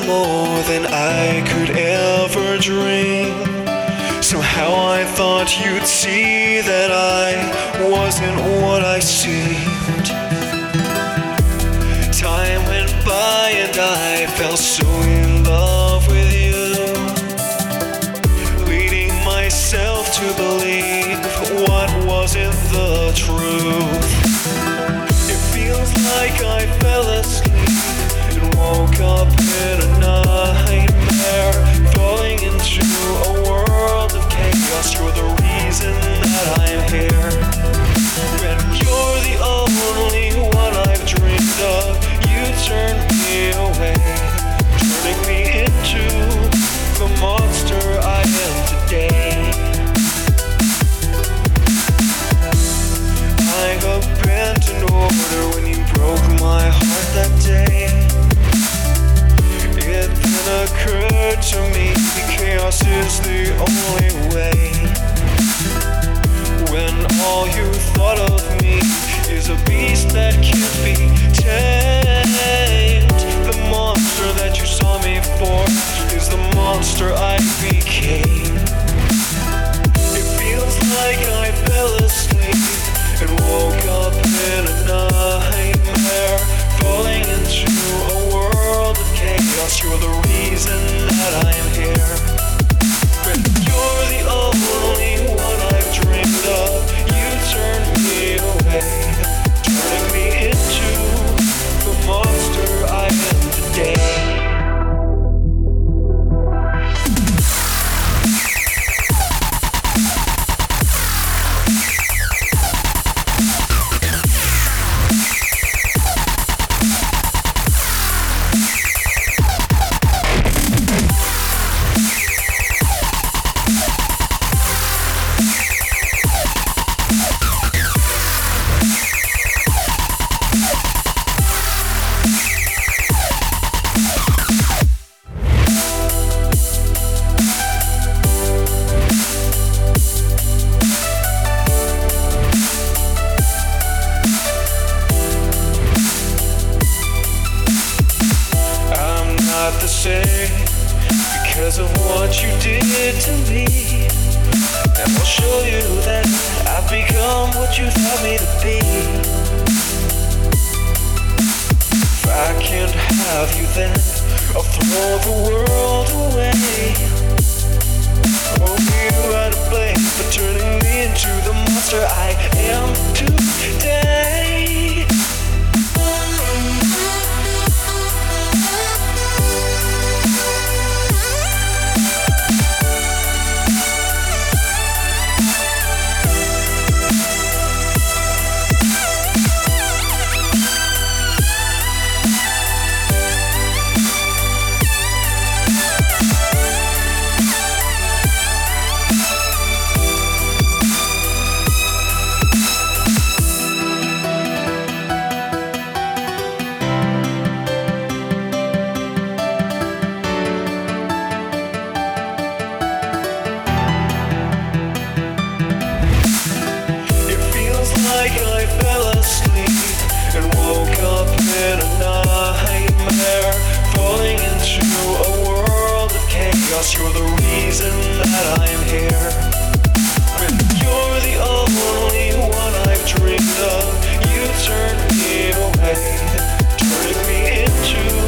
more than I could ever dream. Somehow I thought you'd see that I wasn't what I seemed. Time went by and I fell so in love with you, leading myself to believe what wasn't the truth. It feels like I fell asleep and woke up in a nightmare, falling into a world of chaos. You're the reason that I'm here, and you're the only one I've dreamed of. You turned me away, turning me into the monster I am today. I abandoned order when you broke my heart that day. It then occurred to me chaos is the only way, when all you thought of me is a beast that can't be tamed. The monster that you saw me for is the monster I became. It feels like I fell asleep and woke up in a nightmare, falling into a world of chaos. You're the reason that I'm here, and you're the only one I've dreamed of. You turned me away, turning me into the monster I am today. Not the same because of what you did to me, and I'll show you that I've become what you thought me to be. If I can't have you, then I'll throw the world away. Only you are to blame for turning me into the monster I am today. I fell asleep and woke up in a nightmare, falling into a world of chaos. You're the reason that I'm here, and you're the only one I've dreamed of. You turned me away, turning me into